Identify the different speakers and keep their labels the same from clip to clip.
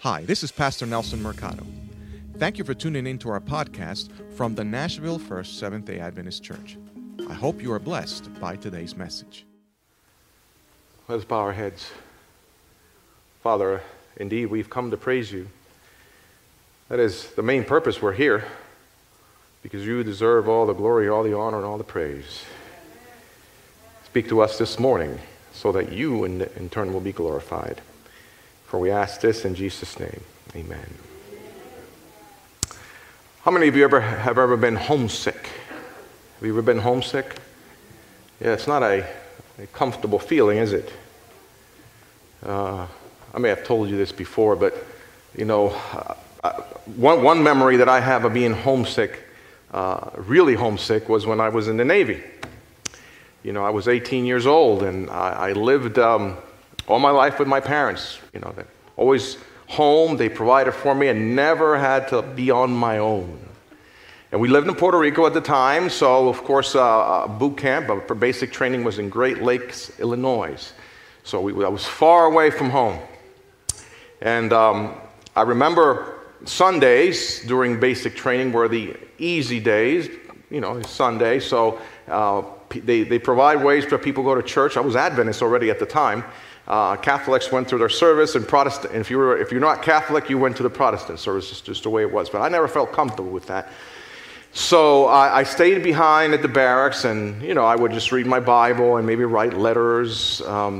Speaker 1: Hi, this is Pastor Nelson Mercado. Thank you for tuning in to our podcast from the Nashville First Seventh-day Adventist Church. I hope you are blessed by today's message.
Speaker 2: Let us bow our heads. Father, indeed, we've come to praise you. That is the main purpose we're here, because you deserve all the glory, all the honor, and all the praise. Speak to us this morning so that you in turn will be glorified. For we ask this in Jesus' name. Amen. How many of you have ever been homesick? Have you ever been homesick? Yeah, it's not a comfortable feeling, is it? I may have told you this before, but you know, one memory that I have of being homesick, really homesick, was when I was in the Navy. You know, I was 18 years old, and I lived all my life with my parents. You know, they're always home. They provided for me, and never had to be on my own. And we lived in Puerto Rico at the time, so of course boot camp for basic training was in Great Lakes, Illinois. So I was far away from home. And I remember Sundays during basic training were the easy days. You know, it's Sunday, so they provide ways for people to go to church. I was Adventist already at the time. Catholics went through their service, and Protestant. If you're not Catholic, you went to the Protestant service. It's just the way it was. But I never felt comfortable with that. So I stayed behind at the barracks, and you know, I would just read my Bible and maybe write letters.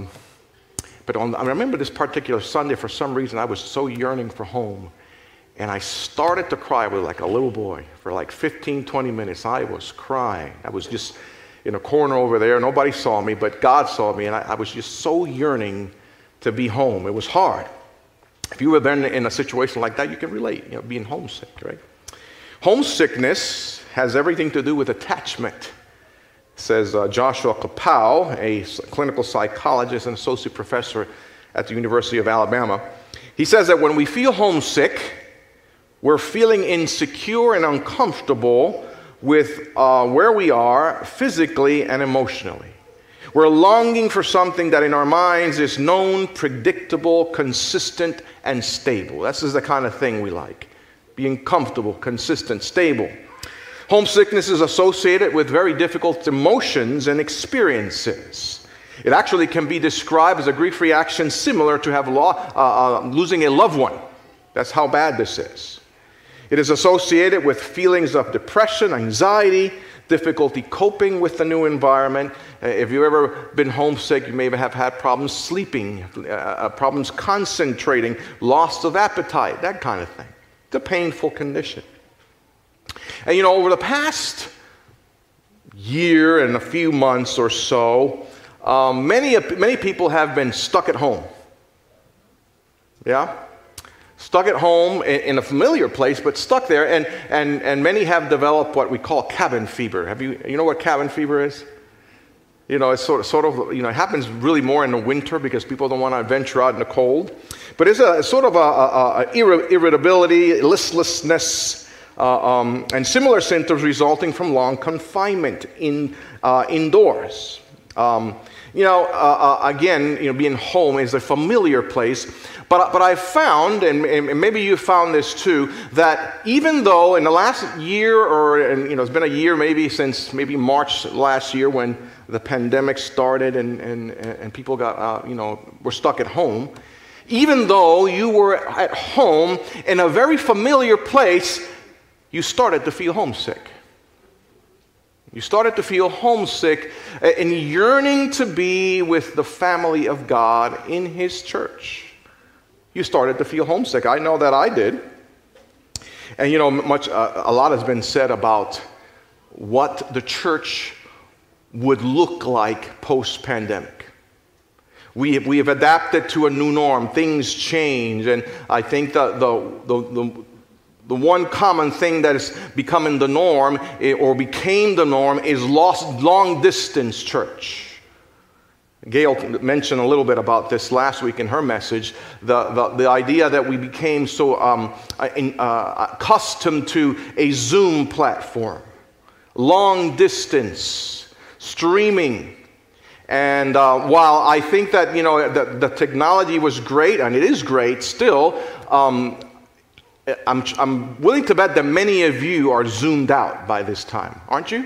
Speaker 2: But I remember this particular Sunday, for some reason, I was so yearning for home, and I started to cry with like a little boy for like 15, 20 minutes. I was crying. I was just in a corner over there. Nobody saw me, but God saw me, and I was just so yearning to be home. It was hard. If you were then in a situation like that, you can relate, you know, being homesick, right? Homesickness has everything to do with attachment, says Joshua Kapow, a clinical psychologist and associate professor at the University of Alabama. He says that when we feel homesick, we're feeling insecure and uncomfortable with where we are physically and emotionally. We're longing for something that in our minds is known, predictable, consistent, and stable. This is the kind of thing we like. Being comfortable, consistent, stable. Homesickness is associated with very difficult emotions and experiences. It actually can be described as a grief reaction similar to losing a loved one. That's how bad this is. It is associated with feelings of depression, anxiety, difficulty coping with the new environment. If you've ever been homesick, you may have had problems sleeping, problems concentrating, loss of appetite, that kind of thing. It's a painful condition. And you know, over the past year and a few months or so, many people have been stuck at home. Yeah? Stuck at home in a familiar place, but stuck there, and many have developed what we call cabin fever. You know what cabin fever is? You know, it's sort of, you know, it happens really more in the winter because people don't want to venture out in the cold. But it's a sort of a irritability, listlessness, and similar symptoms resulting from long confinement indoors. Again, you know, being home is a familiar place. But I've found, and maybe you found this too, that even though in the last year, it's been a year maybe since maybe March last year when the pandemic started and people got, were stuck at home, even though you were at home in a very familiar place, you started to feel homesick. You started to feel homesick and yearning to be with the family of God in His church. You started to feel homesick. I know that I did. And you know, a lot has been said about what the church would look like post-pandemic. We have adapted to a new norm. Things change, and I think that the one common thing that is becoming the norm, or became the norm, is long-distance church. Gail mentioned a little bit about this last week in her message, the idea that we became so accustomed to a Zoom platform, long distance, streaming, And while I think that, the technology was great, and it is great still, I'm willing to bet that many of you are zoomed out by this time, aren't you?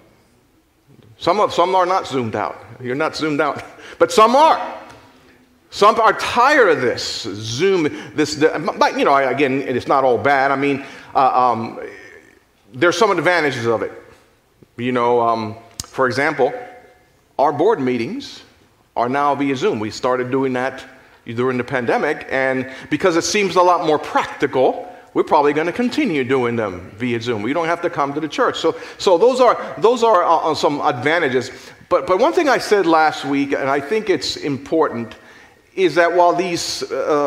Speaker 2: Some are not zoomed out. You're not zoomed out, but some are. Some are tired of this Zoom. But again, it's not all bad. I mean, there's some advantages of it. For example, our board meetings are now via Zoom. We started doing that during the pandemic, and because it seems a lot more practical, we're probably going to continue doing them via Zoom. We don't have to come to the church. So those are some advantages. But one thing I said last week, and I think it's important, is that while these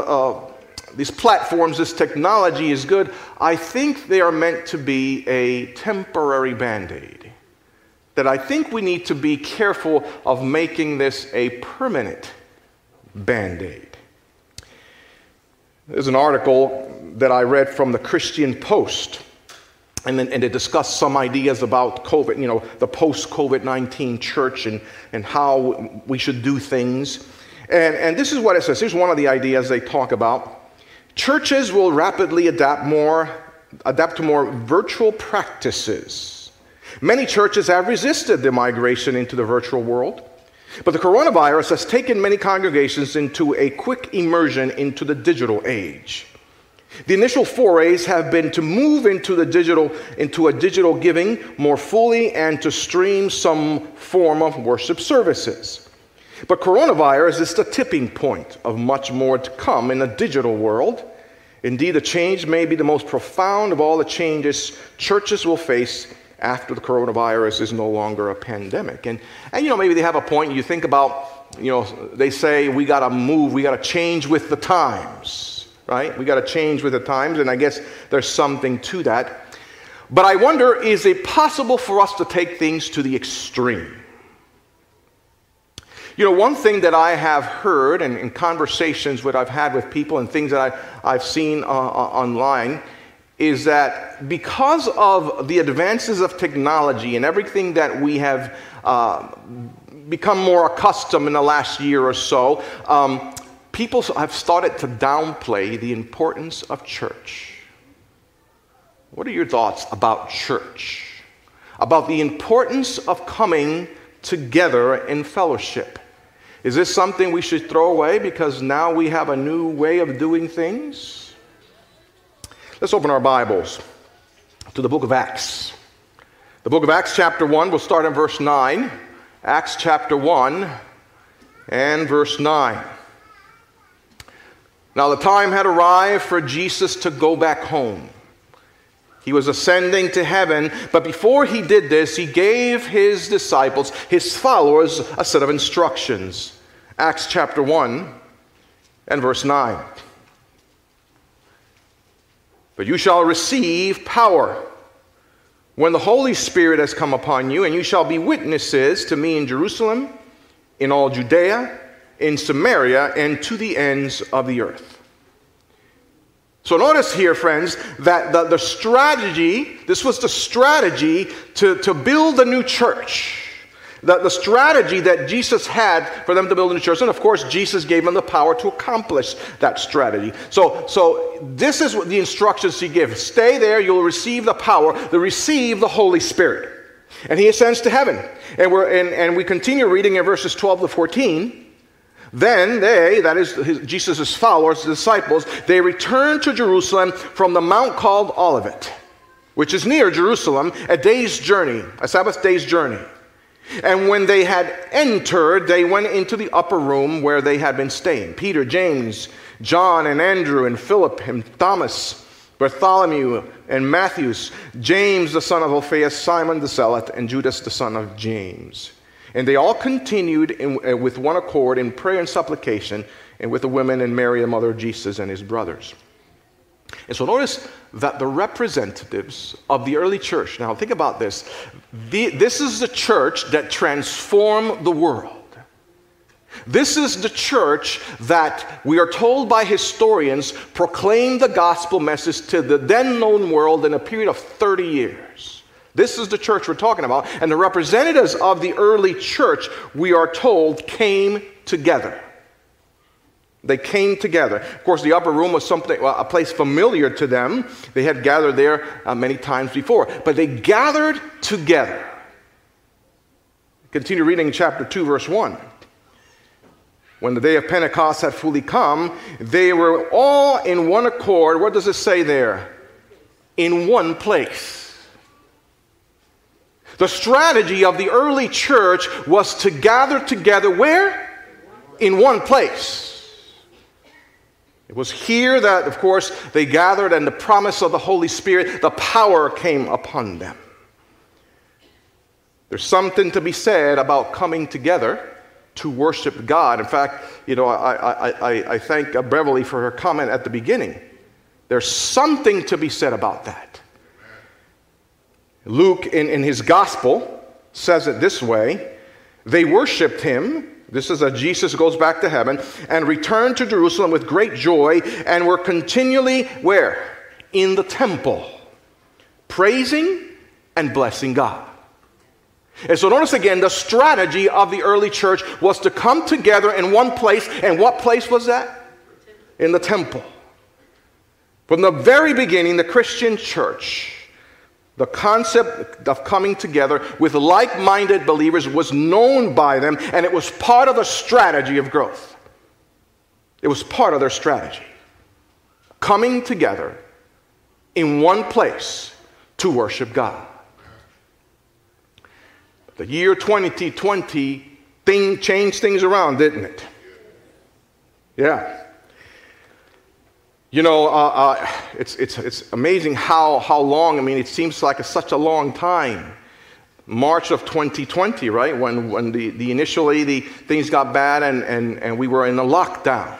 Speaker 2: platforms, this technology is good, I think they are meant to be a temporary Band-Aid. That I think we need to be careful of making this a permanent Band-Aid. There's an article that I read from the Christian Post, and they discussed some ideas about COVID, the post-COVID-19 church and how we should do things. And this is what it says. Here's one of the ideas they talk about. Churches will rapidly adapt to more virtual practices. Many churches have resisted the migration into the virtual world, but the coronavirus has taken many congregations into a quick immersion into the digital age. The initial forays have been to move into a digital giving more fully and to stream some form of worship services. But coronavirus is the tipping point of much more to come in a digital world. Indeed, the change may be the most profound of all the changes churches will face after the coronavirus is no longer a pandemic. And maybe they have a point. You think about, they say we got to move, we got to change with the times, right? We got to change with the times, and I guess there's something to that. But I wonder, is it possible for us to take things to the extreme? One thing that I have heard and in conversations that I've had with people and things that I've seen online is that because of the advances of technology and everything that we have become more accustomed in the last year or so, people have started to downplay the importance of church. What are your thoughts about church? About the importance of coming together in fellowship? Is this something we should throw away because now we have a new way of doing things? Let's open our Bibles to the book of Acts. The book of Acts chapter 1, we'll start in verse 9. Acts chapter 1 and verse 9. Now the time had arrived for Jesus to go back home. He was ascending to heaven, but before he did this, he gave his disciples, his followers, a set of instructions. Acts chapter 1 and verse 9. But you shall receive power when the Holy Spirit has come upon you, and you shall be witnesses to me in Jerusalem, in all Judea, in Samaria, and to the ends of the earth. So notice here, friends, that the strategy, this was the strategy to build a new church. The strategy that Jesus had for them to build a new church. And of course, Jesus gave them the power to accomplish that strategy. So this is what the instructions he gives. Stay there, you'll receive the power, to receive the Holy Spirit. And he ascends to heaven. And we continue reading in verses 12 to 14. Then they, that is Jesus' followers, the disciples, they returned to Jerusalem from the mount called Olivet, which is near Jerusalem, a day's journey, a Sabbath day's journey. And when they had entered, they went into the upper room where they had been staying. Peter, James, John, and Andrew, and Philip, and Thomas, Bartholomew, and Matthew, James the son of Alphaeus, Simon the Zealot, and Judas the son of James. And they all continued with one accord in prayer and supplication, and with the women and Mary, the mother of Jesus, and his brothers. And so notice that the representatives of the early church, now think about this, this is the church that transformed the world. This is the church that we are told by historians proclaimed the gospel message to the then known world in a period of 30 years. This is the church we're talking about. And the representatives of the early church, we are told, came together. They came together. Of course, the upper room was a place familiar to them. They had gathered there many times before. But they gathered together. Continue reading chapter 2, verse 1. When the day of Pentecost had fully come, they were all in one accord. What does it say there? In one place. The strategy of the early church was to gather together where? In one place. It was here that, of course, they gathered, and the promise of the Holy Spirit, the power came upon them. There's something to be said about coming together to worship God. In fact, I thank Beverly for her comment at the beginning. There's something to be said about that. Luke, in his gospel, says it this way. They worshiped him. This is as Jesus goes back to heaven, and returned to Jerusalem with great joy, and were continually, where? In the temple, praising and blessing God. And so notice again, the strategy of the early church was to come together in one place. And what place was that? In the temple. From the very beginning, the Christian church, the concept of coming together with like-minded believers was known by them, and it was part of the strategy of growth. It was part of their strategy. Coming together in one place to worship God. The year 2020 changed things around, didn't it? Yeah. It's amazing how long. I mean, it seems like such a long time. March of 2020, right? When the initially the things got bad and we were in a lockdown,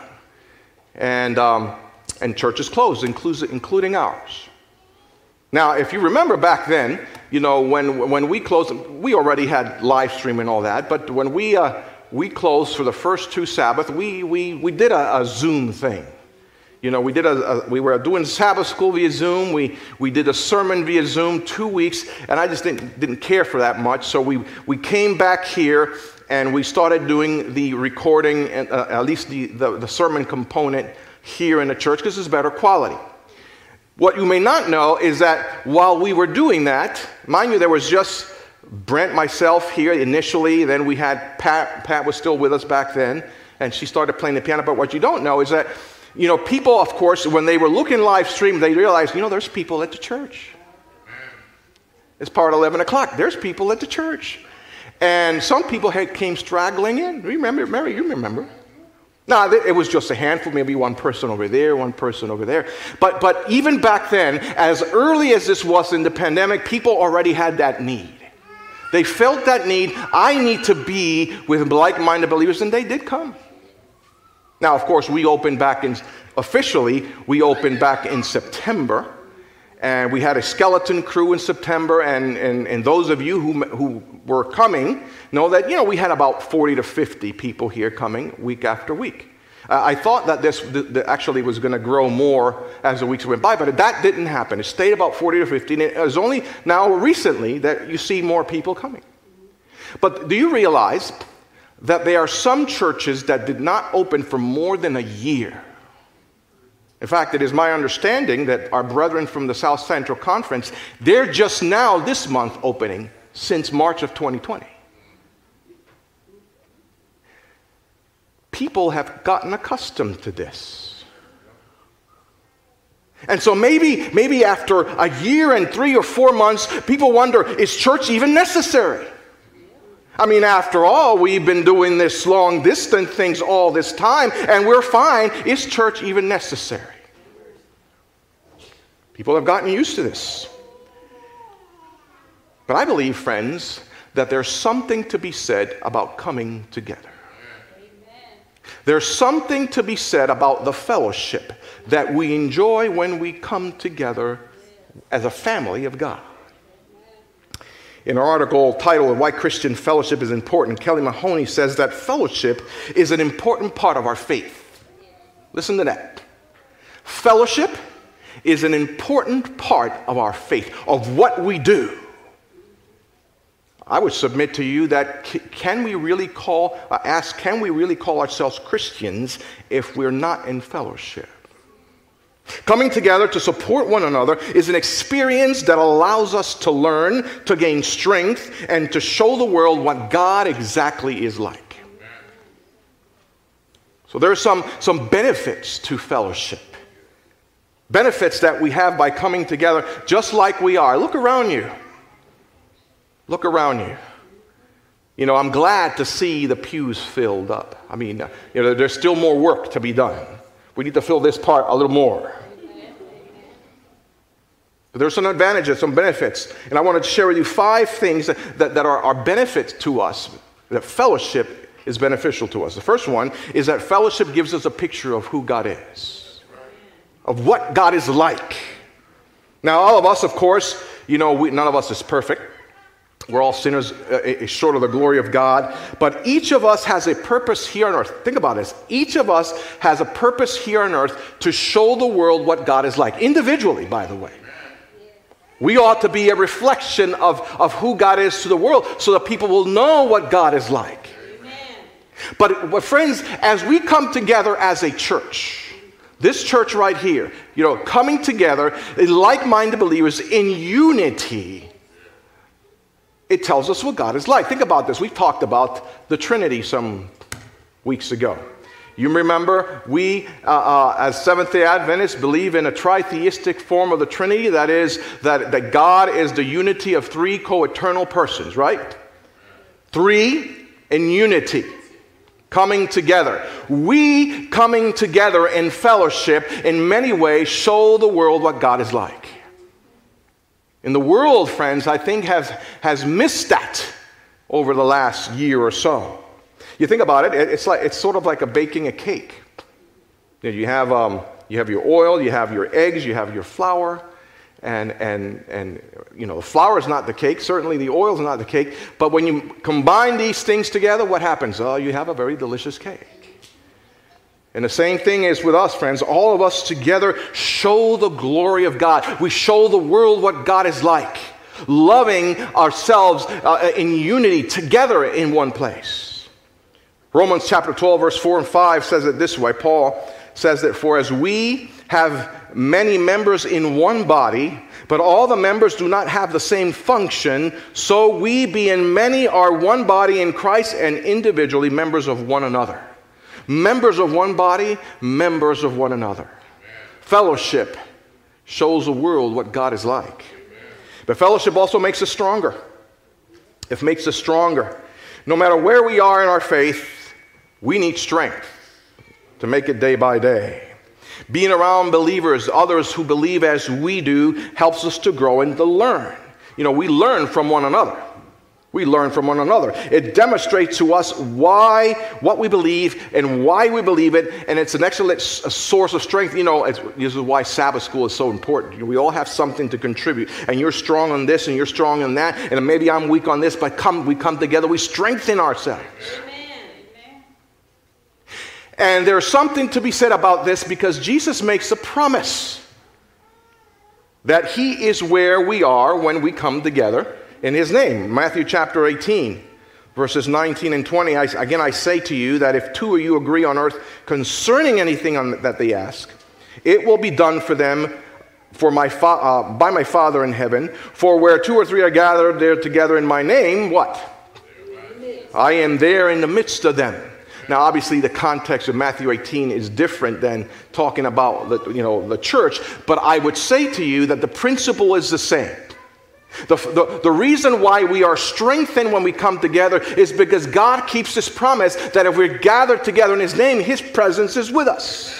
Speaker 2: and churches closed, including ours. Now, if you remember back then, when we closed, we already had live stream and all that. But when we closed for the first 2 Sabbaths, we did a Zoom thing. We were doing Sabbath school via Zoom. We did a sermon via Zoom 2 weeks, and I just didn't care for that much. So we came back here and we started doing the recording, at least the sermon component here in the church, because it's better quality. What you may not know is that while we were doing that, mind you, there was just Brent, myself here initially, then we had Pat. Pat was still with us back then, and she started playing the piano. But what you don't know is that, people, of course, when they were looking live stream, they realized, there's people at the church. It's part of 11 o'clock. There's people at the church. And some people came straggling in. Remember, Mary, you remember. No, it was just a handful, maybe one person over there, one person over there. But even back then, as early as this was in the pandemic, people already had that need. They felt that need. I need to be with like-minded believers, and they did come. Now, of course, we opened back officially in September. And we had a skeleton crew in September, and those of you who were coming know that, we had about 40 to 50 people here coming week after week. I thought that this actually was going to grow more as the weeks went by, but that didn't happen. It stayed about 40 to 50, and it was only now recently that you see more people coming. But do you realize that there are some churches that did not open for more than a year? In fact, it is my understanding that our brethren from the South Central Conference, they're just now this month opening since March of 2020. People have gotten accustomed to this. And so maybe after a year and 3 or 4 months, people wonder, is church even necessary? I mean, after all, we've been doing this long distance things all this time, and we're fine. Is church even necessary? People have gotten used to this. But I believe, friends, that there's something to be said about coming together. There's something to be said about the fellowship that we enjoy when we come together as a family of God. In an article titled Why Christian Fellowship is Important, Kelly Mahoney says that fellowship is an important part of our faith. Listen to that. Fellowship is an important part of our faith, of what we do. I would submit to you that can we really call ourselves Christians if we're not in fellowship? Coming together to support one another is an experience that allows us to learn, to gain strength, and to show the world what God exactly is like. So there are some benefits to fellowship. Benefits that we have by coming together just like we are. Look around you. Look around you. You know, I'm glad to see the pews filled up. I mean, there's still more work to be done. We need to fill this part a little more. But there's some advantages, some benefits. And I want to share with you 5 things that are benefits to us, that fellowship is beneficial to us. The first one is that fellowship gives us a picture of who God is, of what God is like. Now, all of us, of course, none of us is perfect. We're all sinners short of the glory of God. But each of us has a purpose here on earth. Think about this. Each of us has a purpose here on earth to show the world what God is like. Individually, by the way. We ought to be a reflection of who God is to the world so that people will know what God is like. But friends, as we come together as a church, this church right here, coming together, like-minded believers in unity, it tells us what God is like. Think about this. We talked about the Trinity some weeks ago. You remember, we as Seventh-day Adventists believe in a tritheistic form of the Trinity. That is, that God is the unity of 3 co-eternal persons, right? 3 in unity, coming together. We coming together in fellowship in many ways show the world what God is like. And the world, friends, I think has missed that over the last year or so. You think about it, it's sort of like baking a cake. You have your oil, you have your eggs, you have your flour, and the flour is not the cake. Certainly, the oil is not the cake. But when you combine these things together, what happens? Oh, you have a very delicious cake. And the same thing is with us, friends. All of us together show the glory of God. We show the world what God is like, loving ourselves in unity together in one place. Romans chapter 12, verse 4 and 5 says it this way. Paul says that, "For as we have many members in one body, but all the members do not have the same function, so we, being many, are one body in Christ and individually members of one another." Members of one body, members of one another. Amen. Fellowship shows the world what God is like. Amen. But fellowship also makes us stronger. It makes us stronger. No matter where we are in our faith, we need strength to make it day by day. Being around believers, others who believe as we do, helps us to grow and to learn. We learn from one another. We learn from one another. It demonstrates to us what we believe and why we believe it, and it's an excellent source of strength. This is why Sabbath school is so important. We all have something to contribute, and you're strong on this, and you're strong on that, and maybe I'm weak on this, but we come together, we strengthen ourselves. Amen. And there's something to be said about this because Jesus makes a promise that He is where we are when we come together in His name. Matthew chapter 18, verses 19 and 20. I say to you that if 2 of you agree on earth concerning anything that they ask, it will be done for them by my Father in heaven. For where 2 or 3 are gathered there together in my name, what? I am there in the midst of them. Now, obviously, the context of Matthew 18 is different than talking about the church, but I would say to you that the principle is the same. The reason why we are strengthened when we come together is because God keeps His promise that if we're gathered together in His name, His presence is with us.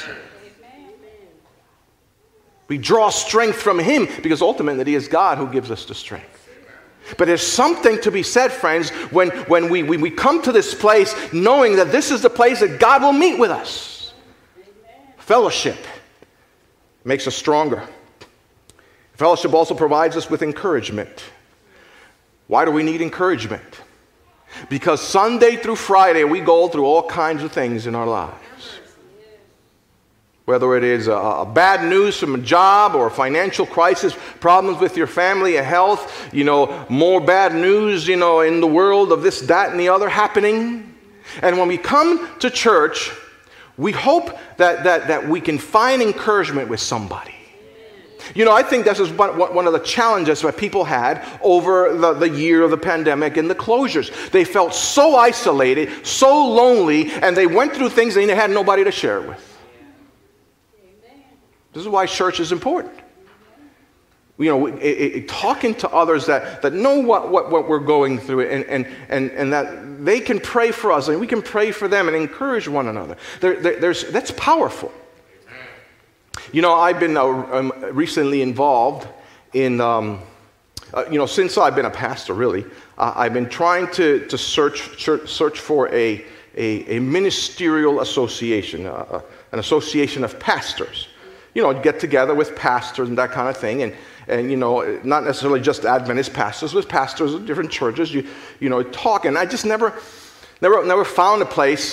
Speaker 2: We draw strength from Him because ultimately it is God who gives us the strength. But there's something to be said, friends, when we come to this place knowing that this is the place that God will meet with us. Fellowship makes us stronger. Fellowship also provides us with encouragement. Why do we need encouragement? Because Sunday through Friday we go through all kinds of things in our lives. Whether it is a bad news from a job or a financial crisis, problems with your family, health, more bad news, in the world of this, that, and the other happening. And when we come to church, we hope that we can find encouragement with somebody. I think this is one of the challenges that people had over the year of the pandemic and the closures. They felt so isolated, so lonely, and they went through things and they had nobody to share it with. This is why church is important. Talking to others that know what we're going through and that they can pray for us and we can pray for them and encourage one another. That's powerful. I've been recently involved in, since I've been a pastor, really, I've been trying to search for a ministerial association, an association of pastors. Get together with pastors and that kind of thing, and not necessarily just Adventist pastors, with pastors of different churches. You talk, and I just never found a place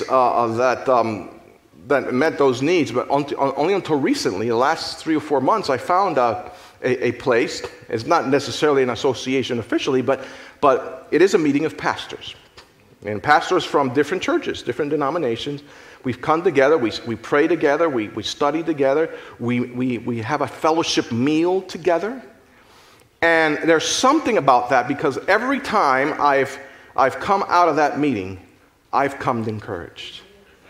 Speaker 2: that met those needs. But only until recently, the last 3 or 4 months, I found a place. It's not necessarily an association officially, but it is a meeting of pastors, and pastors from different churches, different denominations. We've come together, we pray together, we study together, we have a fellowship meal together. And there's something about that, because every time I've come out of that meeting, I've come encouraged.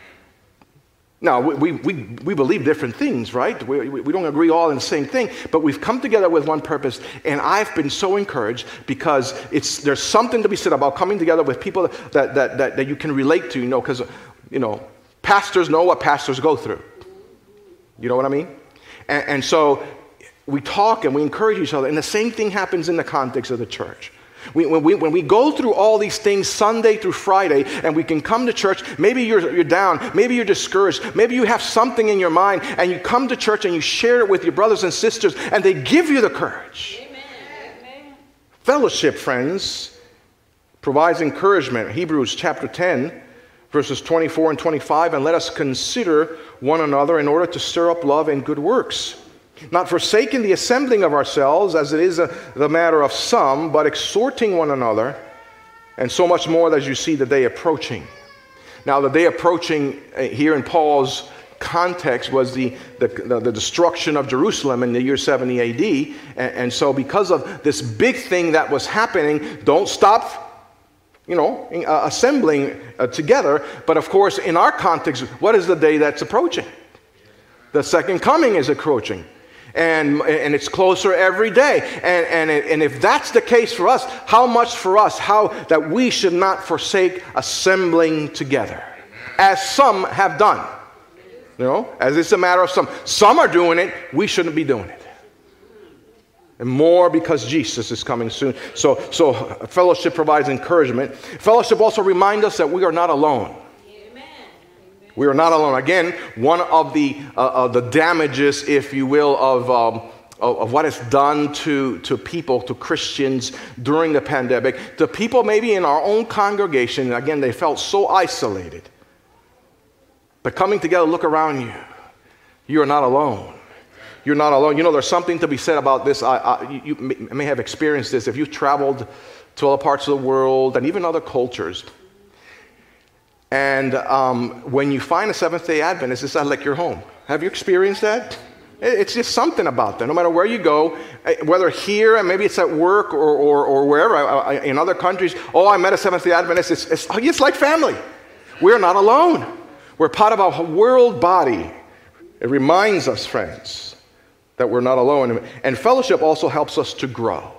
Speaker 2: Now, we believe different things, right? We don't agree all in the same thing, but we've come together with one purpose, and I've been so encouraged because there's something to be said about coming together with people that you can relate to, because, pastors know what pastors go through. You know what I mean? And so we talk and we encourage each other, and the same thing happens in the context of the church. When we go through all these things Sunday through Friday, and we can come to church, maybe you're down, maybe you're discouraged, maybe you have something in your mind, and you come to church and you share it with your brothers and sisters, and they give you the courage. Amen. Fellowship, friends, provides encouragement. Hebrews chapter 10, verses 24 and 25, and let us consider one another in order to stir up love and good works, not forsaking the assembling of ourselves, as it is the matter of some, but exhorting one another, and so much more as you see the day approaching. Now, the day approaching here in Paul's context was the destruction of Jerusalem in the year 70 AD, and so because of this big thing that was happening, don't stop assembling together. But of course, in our context, what is the day that's approaching? The second coming is approaching. And it's closer every day. And if that's the case for us, how much for us, how that we should not forsake assembling together, as some have done. As it's a matter of some. Some are doing it, we shouldn't be doing it. And more because Jesus is coming soon. So fellowship provides encouragement. Fellowship also reminds us that we are not alone. Amen. We are not alone. Again, one of the damages, if you will, of what is done to people, to Christians during the pandemic, to people maybe in our own congregation, again, they felt so isolated. But coming together, look around you. You are not alone. You're not alone. There's something to be said about this. You may have experienced this if you've traveled to other parts of the world and even other cultures. And when you find a Seventh-day Adventist, it's like your home. Have you experienced that? It's just something about that. No matter where you go, whether here and maybe it's at work or wherever, in other countries, I met a Seventh-day Adventist. It's like family. We're not alone. We're part of a world body. It reminds us, friends, that we're not alone. And fellowship also helps us to grow.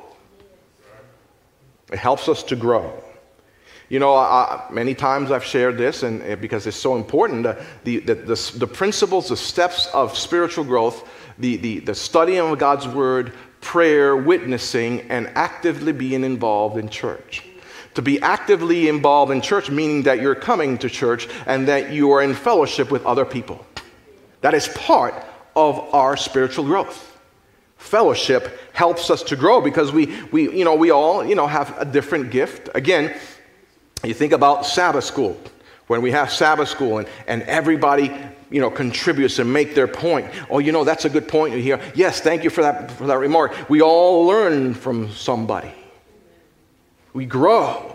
Speaker 2: It helps us to grow. Many times I've shared this, and because it's so important, the principles, the steps of spiritual growth, the studying of God's Word, prayer, witnessing, and actively being involved in church. To be actively involved in church, meaning that you're coming to church and that you are in fellowship with other people. That is part of our spiritual growth. Fellowship helps us to grow because we all have a different gift. Again, you think about Sabbath school. When we have Sabbath school and everybody, contributes and make their point. Oh, that's a good point you hear. Yes, thank you for that remark. We all learn from somebody. We grow.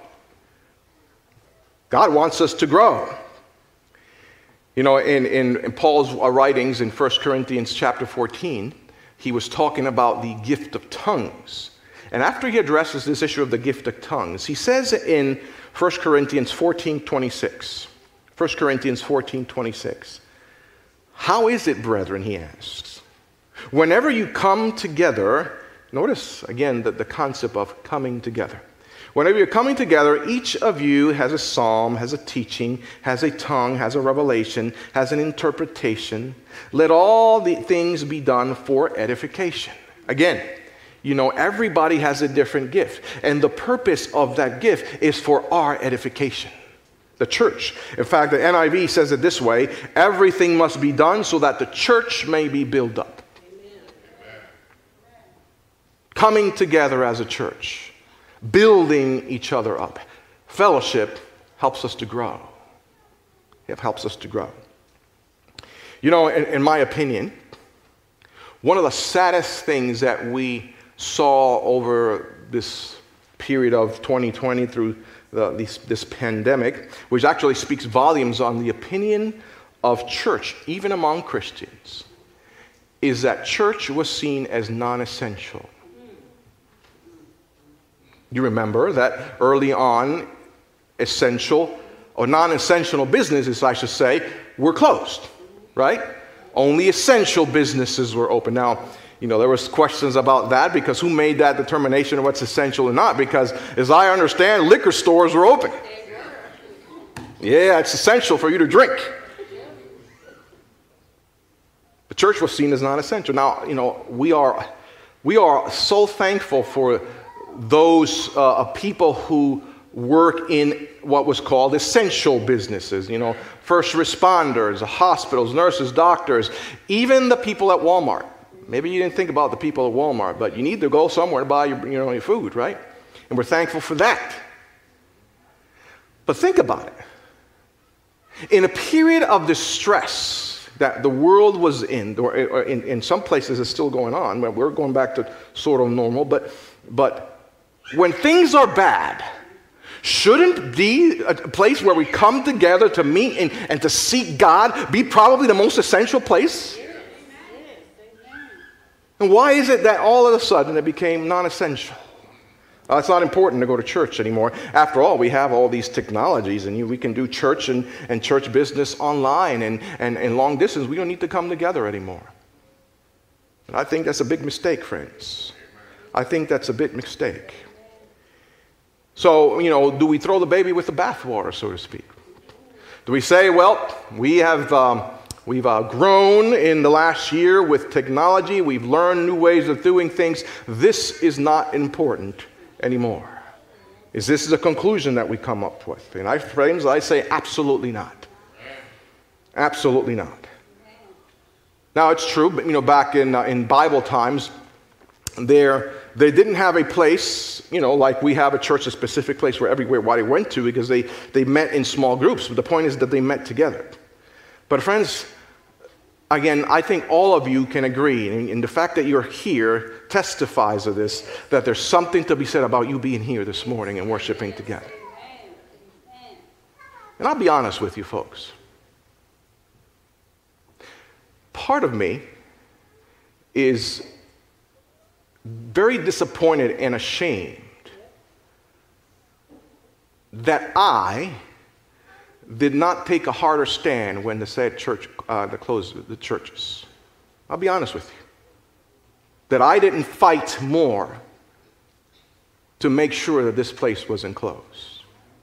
Speaker 2: God wants us to grow. In Paul's writings in 1 Corinthians chapter 14, he was talking about the gift of tongues. And after he addresses this issue of the gift of tongues, he says in 1 Corinthians 14:26, 1 Corinthians 14:26, how is it, brethren, he asks, whenever you come together, notice again the concept of coming together. Whenever you're coming together, each of you has a psalm, has a teaching, has a tongue, has a revelation, has an interpretation. Let all the things be done for edification. Again, everybody has a different gift. And the purpose of that gift is for our edification. The church. In fact, the NIV says it this way, everything must be done so that the church may be built up. Amen. Coming together as a church. Building each other up. Fellowship helps us to grow. It helps us to grow. In my opinion, one of the saddest things that we saw over this period of 2020 through this pandemic, which actually speaks volumes on the opinion of church, even among Christians, is that church was seen as non-essential. You remember that early on, essential or non-essential businesses, I should say, were closed, right? Only essential businesses were open. Now, there was questions about that because who made that determination of what's essential or not? Because as I understand, liquor stores were open. Yeah, it's essential for you to drink. The church was seen as non-essential. Now, we are so thankful for those people who work in what was called essential businesses, first responders, hospitals, nurses, doctors, even the people at Walmart. Maybe you didn't think about the people at Walmart, but you need to go somewhere to buy your food, right? And we're thankful for that. But think about it. In a period of distress that the world was in, or in some places it's still going on, we're going back to sort of normal, but when things are bad, shouldn't the place where we come together to meet and to seek God be probably the most essential place? And why is it that all of a sudden it became non-essential? It's not important to go to church anymore. After all, we have all these technologies, and we can do church and church business online and long distance. We don't need to come together anymore. And I think that's a big mistake, friends. I think that's a big mistake. So, do we throw the baby with the bathwater, so to speak? Do we say, well, we've grown in the last year with technology. We've learned new ways of doing things. This is not important anymore. This is a conclusion that we come up with. And friends, I say absolutely not. Absolutely not. Now, it's true, but, back in Bible times, they didn't have a place, like we have a church, a specific place where everybody went to because they met in small groups. But the point is that they met together. But friends, again, I think all of you can agree, and the fact that you're here testifies of this, that there's something to be said about you being here this morning and worshiping together. And I'll be honest with you folks. Part of me is very disappointed and ashamed that I did not take a harder stand when they said to close the churches. I'll be honest with you. That I didn't fight more to make sure that this place wasn't closed.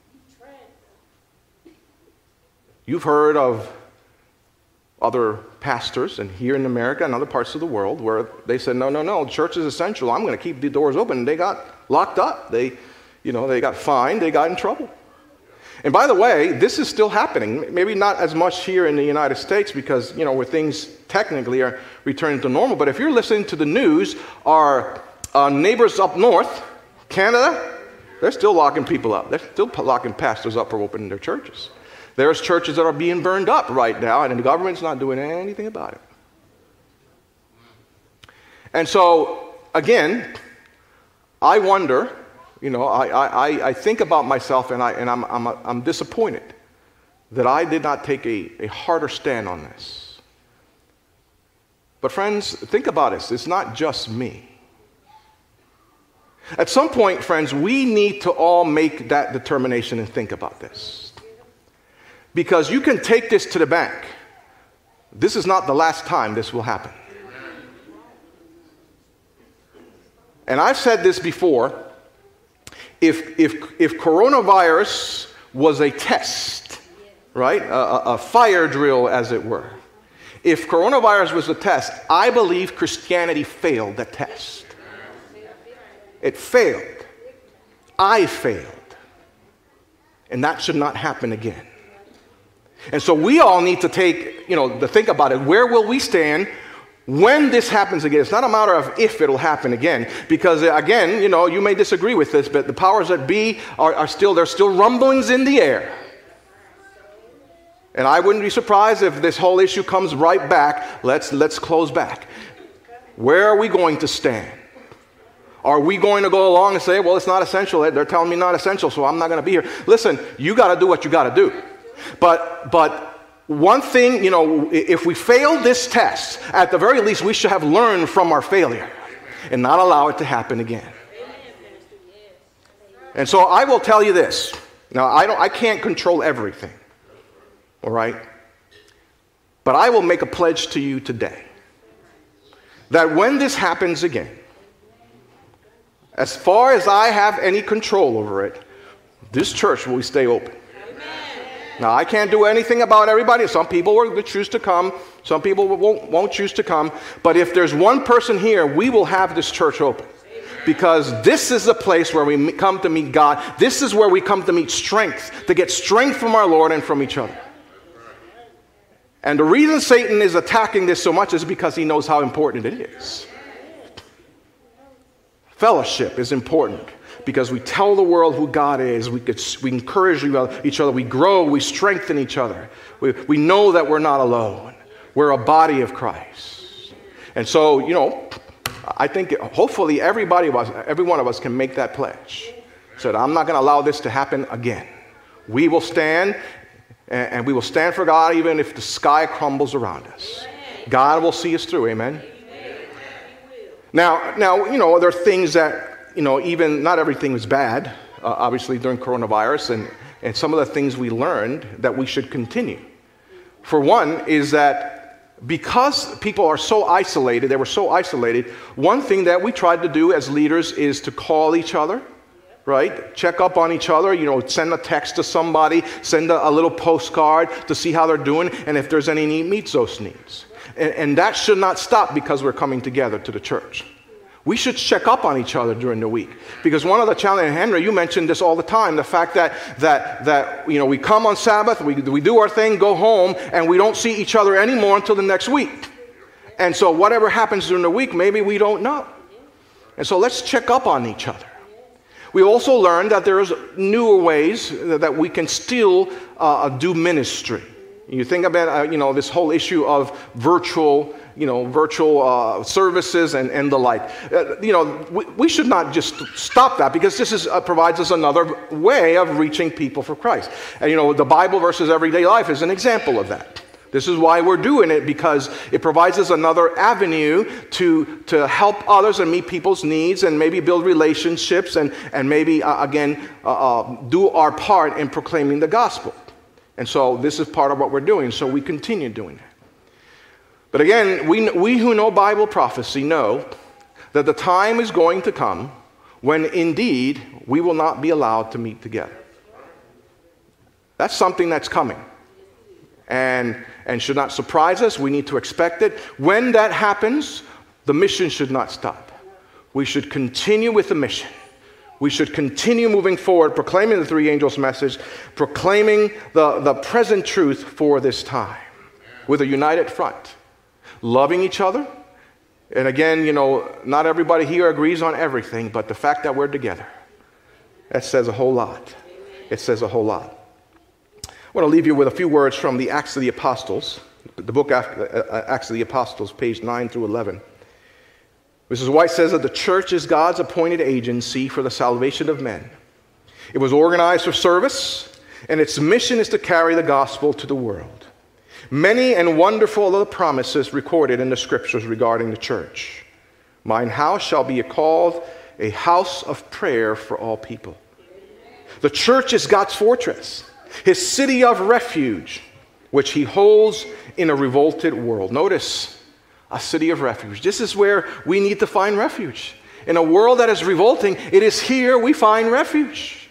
Speaker 2: You've heard of other pastors, and here in America and other parts of the world, where they said, no, church is essential. I'm going to keep the doors open. And they got locked up. They got fined. They got in trouble. And by the way, this is still happening. Maybe not as much here in the United States because, where things technically are returning to normal. But if you're listening to the news, our neighbors up north, Canada, they're still locking people up. They're still locking pastors up for opening their churches. There's churches that are being burned up right now, and the government's not doing anything about it. And so, again, I wonder, I think about myself, and I'm disappointed that I did not take a harder stand on this. But friends, think about this. It's not just me. At some point, friends, we need to all make that determination and think about this. Because you can take this to the bank. This is not the last time this will happen. And I've said this before. If coronavirus was a test, right? A fire drill, as it were. If coronavirus was a test, I believe Christianity failed that test. It failed. I failed. And that should not happen again. And so we all need to to think about it. Where will we stand when this happens again? It's not a matter of if it'll happen again. Because again, you may disagree with this, but the powers that be there's still rumblings in the air. And I wouldn't be surprised if this whole issue comes right back. Let's close back. Where are we going to stand? Are we going to go along and say, well, it's not essential. They're telling me not essential, so I'm not going to be here. Listen, you got to do what you got to do. But one thing, if we fail this test, at the very least, we should have learned from our failure and not allow it to happen again. And so I will tell you this. Now, I can't control everything, all right? But I will make a pledge to you today that when this happens again, as far as I have any control over it, this church will stay open. Now, I can't do anything about everybody. Some people will choose to come. Some people won't choose to come. But if there's one person here, we will have this church open. Because this is the place where we come to meet God. This is where we come to meet strength, to get strength from our Lord and from each other. And the reason Satan is attacking this so much is because he knows how important it is. Fellowship is important. Because we tell the world who God is, we encourage each other, we grow, we strengthen each other. We know that we're not alone. We're a body of Christ. And so, I think hopefully every one of us can make that pledge. So that I'm not going to allow this to happen again. We will stand, and we will stand for God even if the sky crumbles around us. God will see us through, amen? Now, there are things that, even not everything was bad, obviously, during coronavirus, and some of the things we learned that we should continue. For one is that because people are so isolated, they were so isolated, one thing that we tried to do as leaders is to call each other, right? Check up on each other, send a text to somebody, send a little postcard to see how they're doing, and if there's any need, meets those needs. And that should not stop because we're coming together to the church. We should check up on each other during the week. Because one of the challenges, Henry, you mentioned this all the time, the fact that we come on Sabbath, we do our thing, go home, and we don't see each other anymore until the next week. And so whatever happens during the week, maybe we don't know. And so let's check up on each other. We also learned that there's newer ways that we can still do ministry. You think about, this whole issue of virtual services and the like. We should not just stop that because this provides us another way of reaching people for Christ. And, the Bible versus everyday life is an example of that. This is why we're doing it, because it provides us another avenue to help others and meet people's needs and maybe build relationships and maybe, do our part in proclaiming the gospel. And so this is part of what we're doing, so we continue doing that. But again, we who know Bible prophecy know that the time is going to come when indeed we will not be allowed to meet together. That's something that's coming and should not surprise us. We need to expect it. When that happens, the mission should not stop. We should continue with the mission. We should continue moving forward, proclaiming the three angels' message, proclaiming the present truth for this time with a united front. Loving each other. And again, not everybody here agrees on everything, but the fact that we're together, that says a whole lot. It says a whole lot. I want to leave you with a few words from the Acts of the Apostles, the book Acts of the Apostles, page 9 through 11. Mrs. White says that the church is God's appointed agency for the salvation of men. It was organized for service, and its mission is to carry the gospel to the world. Many and wonderful are the promises recorded in the scriptures regarding the church. Mine house shall be called a house of prayer for all people. The church is God's fortress, his city of refuge, which he holds in a revolted world. Notice, a city of refuge. This is where we need to find refuge. In a world that is revolting, it is here we find refuge.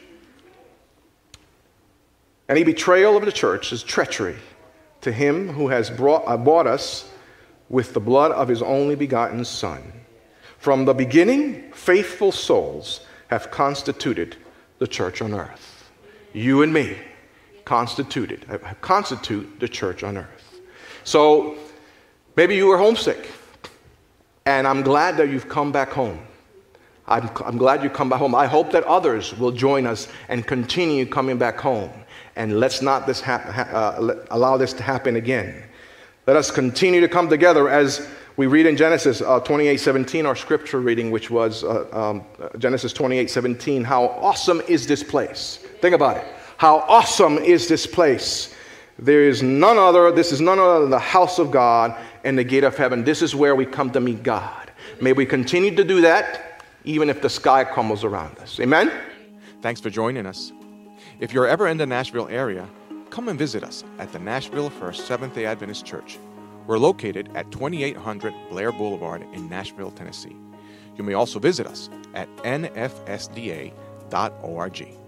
Speaker 2: Any betrayal of the church is treachery to him who has bought us with the blood of his only begotten Son. From the beginning, faithful souls have constituted the church on earth. You and me constitute the church on earth. So maybe you were homesick, and I'm glad that you've come back home. I'm glad you come back home. I hope that others will join us and continue coming back home. And let's not allow this to happen again. Let us continue to come together as we read in Genesis 28:17, our scripture reading, which was Genesis 28:17. How awesome is this place? Think about it. How awesome is this place? This is none other than the house of God and the gate of heaven. This is where we come to meet God. May we continue to do that, even if the sky crumbles around us. Amen?
Speaker 1: Thanks for joining us. If you're ever in the Nashville area, come and visit us at the Nashville First Seventh-day Adventist Church. We're located at 2800 Blair Boulevard in Nashville, Tennessee. You may also visit us at nfsda.org.